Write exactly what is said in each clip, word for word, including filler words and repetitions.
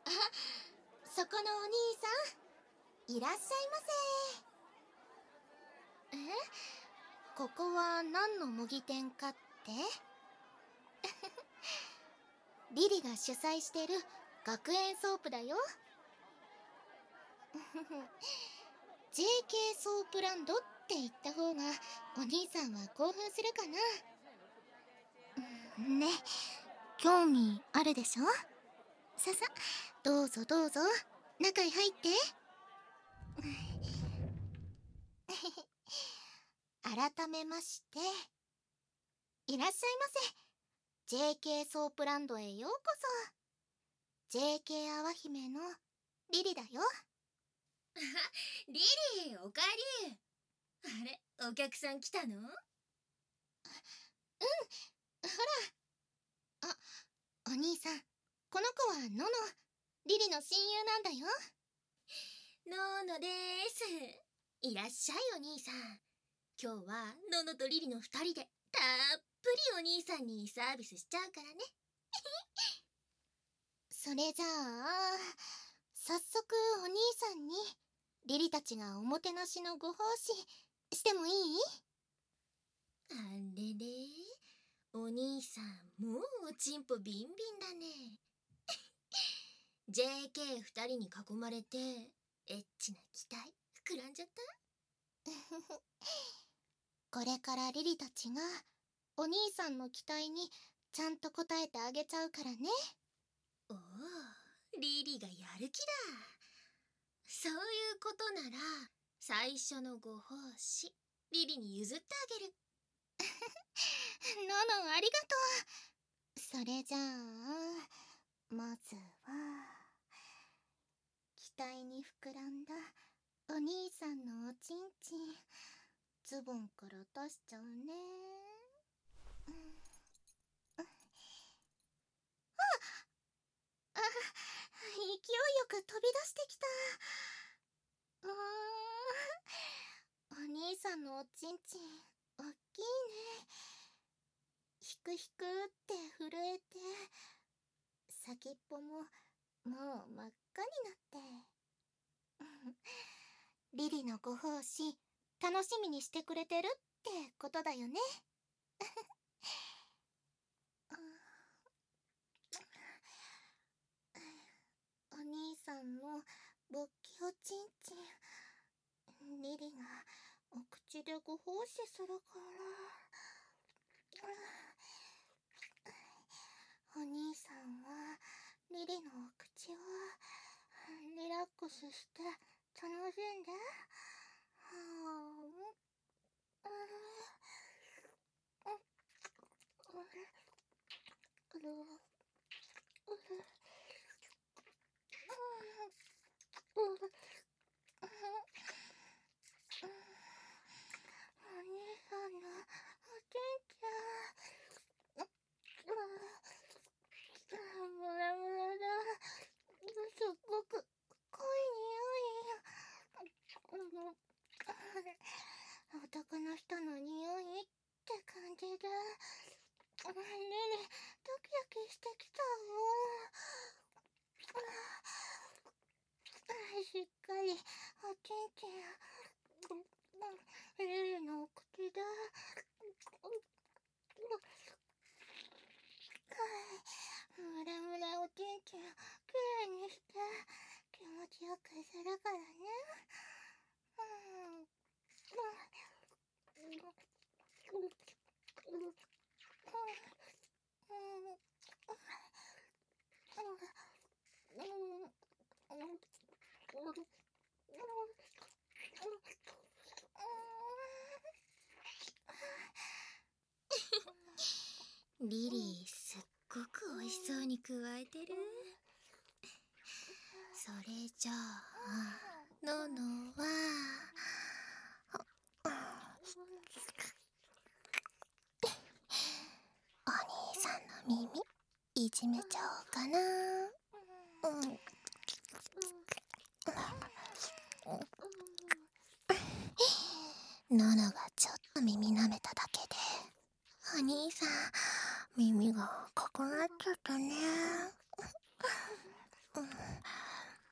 そこのお兄さん、いらっしゃいませ。え、ここは何の模擬店かって？リリが主催してる学園ソープだよ。ジェーケー ソープランドって言った方がお兄さんは興奮するかな。ね、興味あるでしょ？ささ、どうぞどうぞ、中へ入って。改めまして、いらっしゃいませ。ジェーケー ソープランドへようこそ。ジェーケー 泡姫のリリだよ。 リリー、おかえり。あれ、お客さん来たの？うん、ほら。あ、お兄さん、この子はノノ、リリの親友なんだよ。 ノノでーす。いらっしゃい、お兄さん。今日はノノとリリの二人でたっぷりお兄さんにサービスしちゃうからね。 それじゃあ、早速お兄さんにリリたちがおもてなしのご奉仕してもいい？ あれれ、お兄さんもうおちんぽビンビンだね。ジェーケー 二人に囲まれてエッチな期待膨らんじゃった？ これからリリたちがお兄さんの期待にちゃんと応えてあげちゃうからね。 おお、リリがやる気だ。そういうことなら最初のご奉仕リリに譲ってあげる。 ノノありがとう。それじゃあ、まずは期待に膨らんだお兄さんのおちんちんズボンから出しちゃうね。うん、ああ、勢いよく飛び出してきた。うーん、お兄さんのおちんちんおっきいね。ひくひくって震えて、先っぽももう真っ赤になって。リリのご奉仕楽しみにしてくれてるってことだよね。お兄さんの勃起おちんちん、リリがお口でご奉仕するから。お兄さんはリリのお口をリラックスして楽しんで。はあ、お兄さんのおちんちゃん、ムラムラだ。すっごく濃い匂い。男の人の匂いって感じで、ねね、ドキドキしてきたよ。しっかりおちんちんリリのお口でムラムラおちんちんきれいにして気持ちよくするからね。 リリーすっごく美味しそうにくわえてる。それじゃあノノはお兄さんの耳いじめちゃおうかな。うん、ノノがちょっと耳舐めただけでお兄さん耳が赤くなっちゃったね。うん、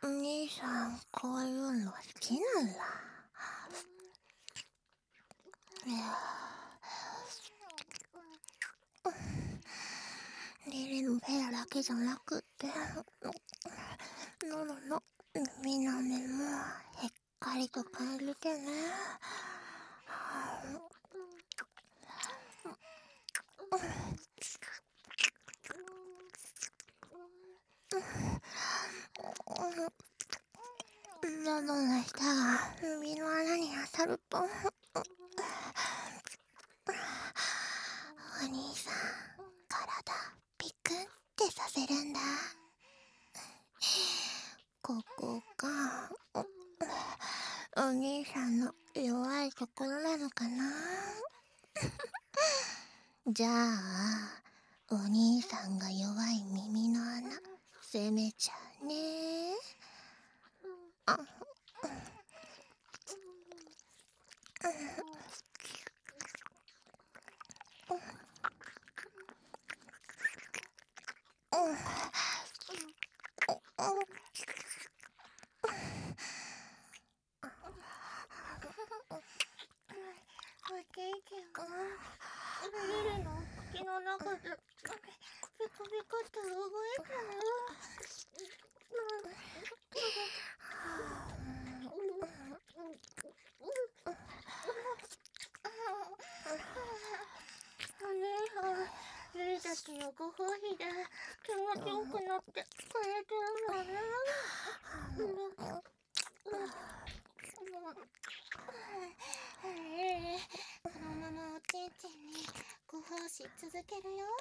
お兄さん、こういうの好きなんだ。いやリリの部屋だけじゃなくってノロのみんなでもしっかりと帰りてね。ノロの舌が耳の穴に当たるとお兄さん体ピクってさせるんだ。ここがお兄さんの弱いところなのかな。じゃあお兄さんが弱い耳の穴攻めちゃうね。あおじいちゃんはリリの口の中でピカピカって動いてる。お姉さん、リリたちのご褒美で気持ちよくなってくれてるんだね。リリ、このままおちんちんにご奉仕続けるよ。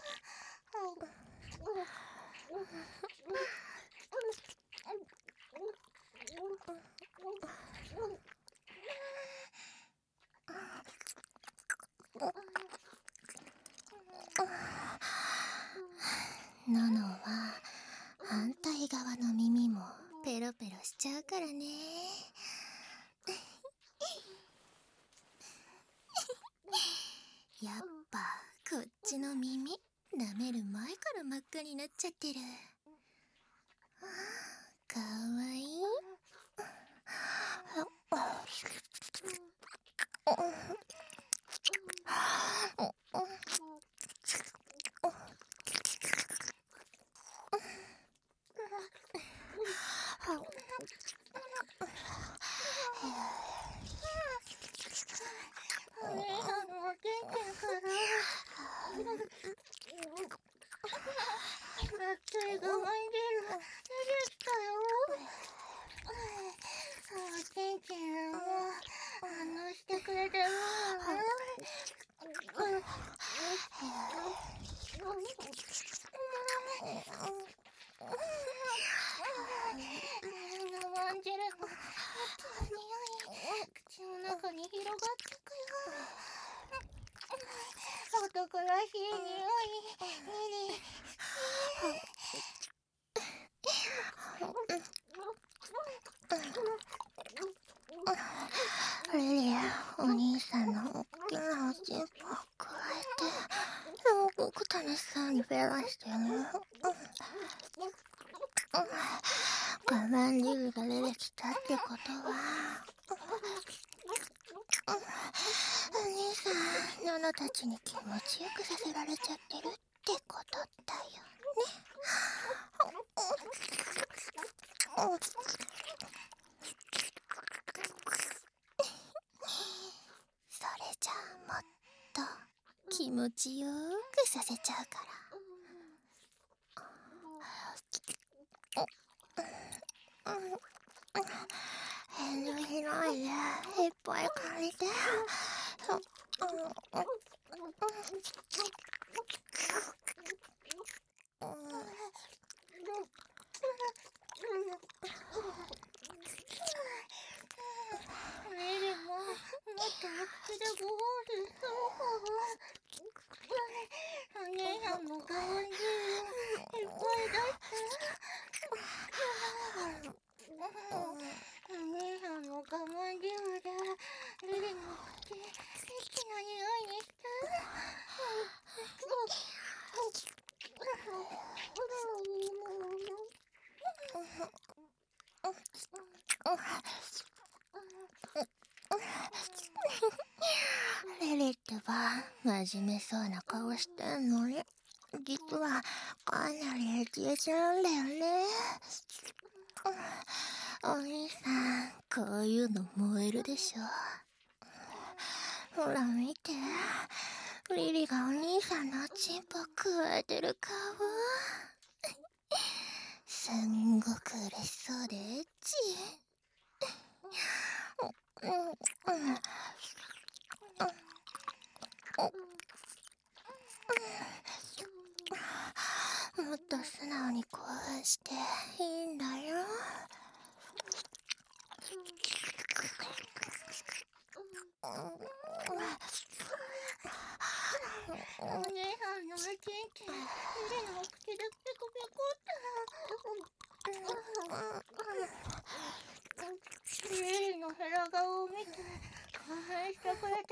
ノノは反対側の耳もペロペロしちゃうからね。やっぱこっちの耳舐める前から真っ赤になっちゃってる。かわいい。 お姉さんのおちんちんから熱い我慢汁出てきたよ。おちんちんも反応してくれてるわね。我慢汁の熱い匂い口の中に広がってくよ。男らしい匂い。 リリー、お兄さんの大きなおちんぽをくわえてすごく楽しそうにフェラしてる。我慢汁が出てきたってことはお兄さん、ノノたちに気持ちよくさせられちゃってるってことだよね。それじゃあもっと気持ちよくさせちゃうから。返事しないで、いっぱい借りて。 リリももっとお口でご褒美するから。お姉さんの我慢汁いっぱい出して。お姉さんの我慢汁でリリの口一気の匂いにして。 リリってば真面目そうな顔してんのに、実はかなりエチエチなんだよね。お兄さん、こういうの燃えるでしょ。ほら見て、リリがお兄さんのチンポくわえてる顔。すんごく嬉しそうでエッチ。もっと素直に興奮していいんだよ。 お姉さんのおちんちん、リリのお口でペコペコってリリのヘラ顔を見て興奮してくれてるわね。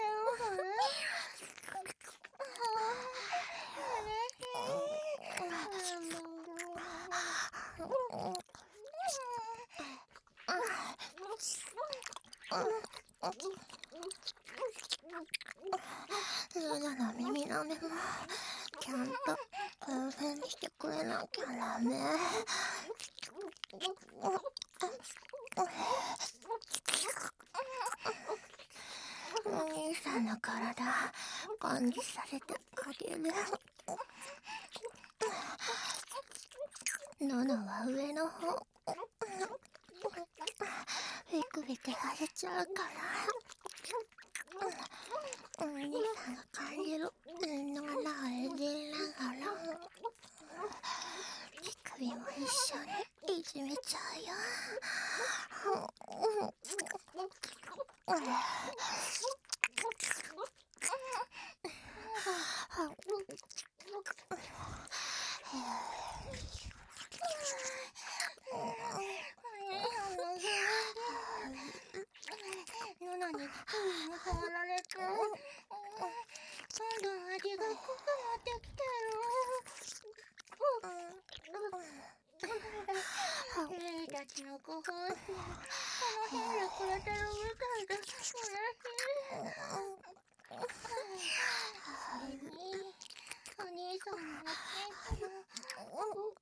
ルナの耳の目もちゃんと興奮してくれなきゃダメ。お兄さんの体感じさせてあげる。ののは上の方ビクビクさせちゃうから、お兄さんが感じるのがなじながら乳首も一緒にいじめちゃうよ。 ノナに乳首も触られて、どんどん味が濃くなってきてる。リリたちのご奉仕、この辺でくれてるみたいで嬉しい。それにお兄さんのおちんちんも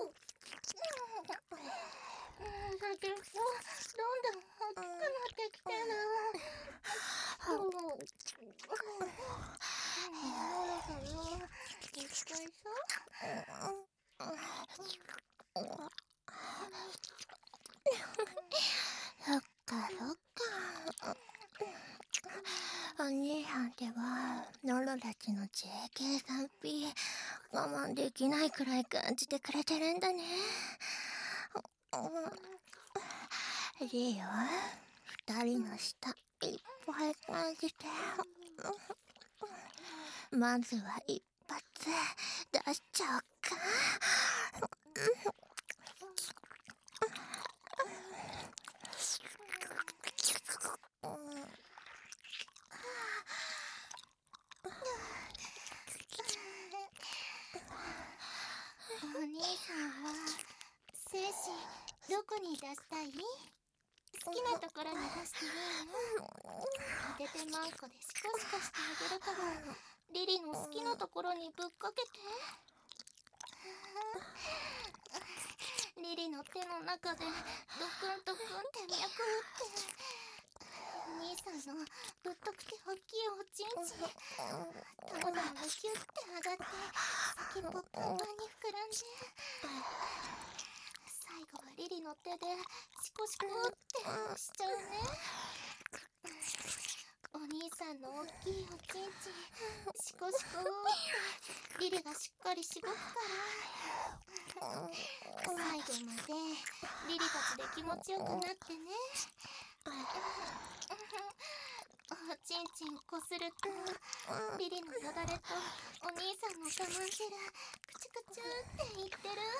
先っぽどんどん大きくなってきてる。ノナさんの一回さ。 そっかそっか。お兄さんってばノロたちの ジェーケー さんピー 我慢できないくらい感じてくれてるんだね。リリは二人の舌いっぱい感じて、まずは一発出しちゃおっか。 お兄さんは精子どこに出したい？好きなところに出していいよ。当ててまんこでシコシコしてあげるから、リリの好きなところにぶっかけて。リリの手の中でドクンドクンって脈打って、お兄さんのぶっとくて大きいおちんちん、玉玉がキュッて上がって先っぽパンパンに膨らんで、最後はリリの手でシコシコってしちゃうね。お兄さんの大きいおちんちんシコシコってリリがしっかりしごくから、最後までリリたちで気持ちよくなってね。おちんちんこするとリリのよだれとお兄さんの我慢汁クチュクチュって言ってる。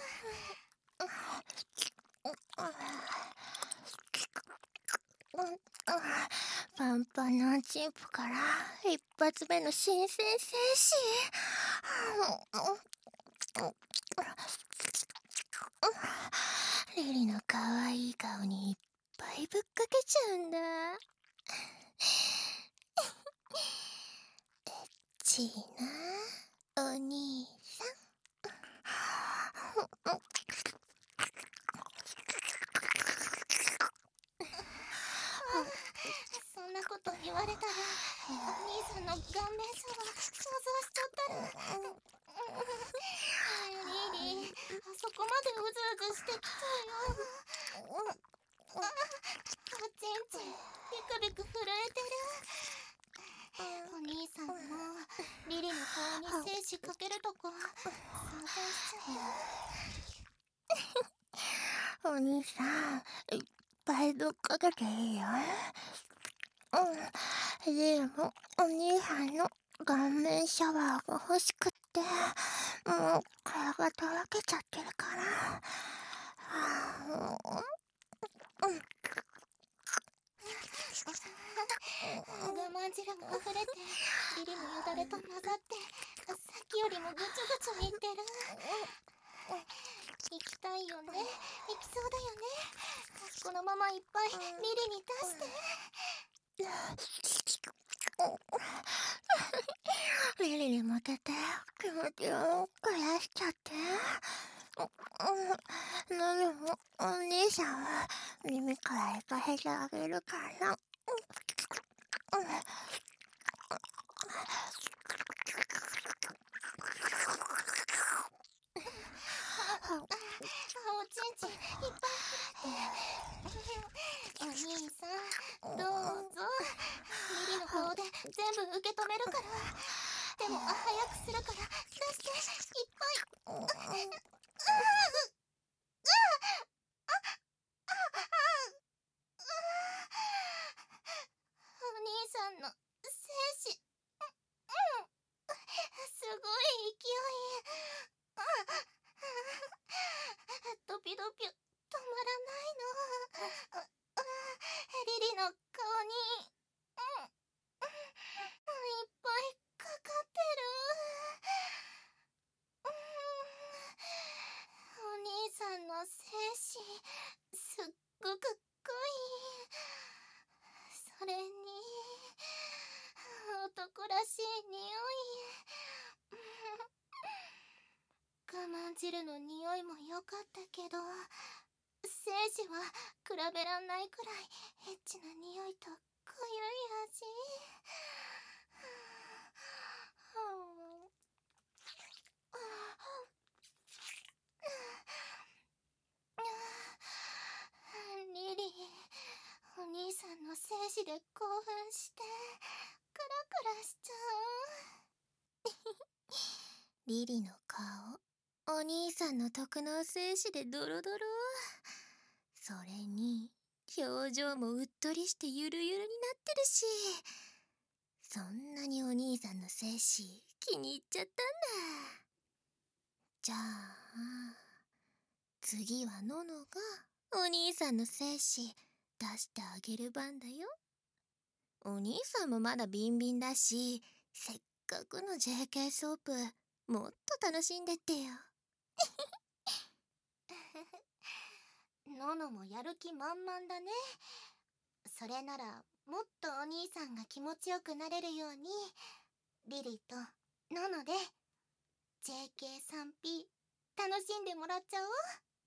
パンパンのチンポから一発目の新鮮精子。リリの可愛い顔にいっぱいいぶっかけちゃうんだ。エッチーなお兄さん。 そんなこと言われたらお兄さんの顔面シャワー想像しちゃったら。ねえリリー、あそこまでうずうずしてきたよ。あ、おちんちんビクビク震えてる。お兄さんもリリの顔に精子かけるとこ想像しちゃう。お兄さん、いっぱいぶっかけていいよ。うん、でもお兄さんの顔面シャワーが欲しくって、もう体とろけちゃってるから。はあ、うん。 我慢汁が溢れてリリのよだれと混ざってさっきよりもぐちゅぐちゅいってる。行きたいよね、行きそうだよね。このままいっぱいリリに出して。 リリに向けて気持ちを返しちゃって。うん、なるほど、お兄さんは耳から行かせてあげるから。うん、 おちんちんいっぱい触れて。お兄さんどうぞ。リリの顔で全部受け止めるから。でも早くするから出していっぱい。お兄さんの精子、すごい勢い。ドピドピ止まらないの。リリの顔に、うん、いっぱいかかってる。お兄さんの精子すっごく濃い。それに男らしい匂い。我慢汁の匂いも良かったけど、精子は比べらんないくらいエッチな匂いと濃ゆい味。リリー、お兄さんの精子で興奮してクラクラしちゃう。 リリの顔、お兄さんの特納精子でドロドロ。それに表情もうっとりしてゆるゆるになってるし、そんなにお兄さんの精子気に入っちゃったんだ。じゃあ次はののがお兄さんの精子出してあげる番だよ。お兄さんもまだビンビンだし、せっかくの ジェーケー ソープもっと楽しんでってよ。 ののもやる気満々だね。それならもっとお兄さんが気持ちよくなれるようにリリとのので ジェーケースリーピー 楽しんでもらっちゃおう。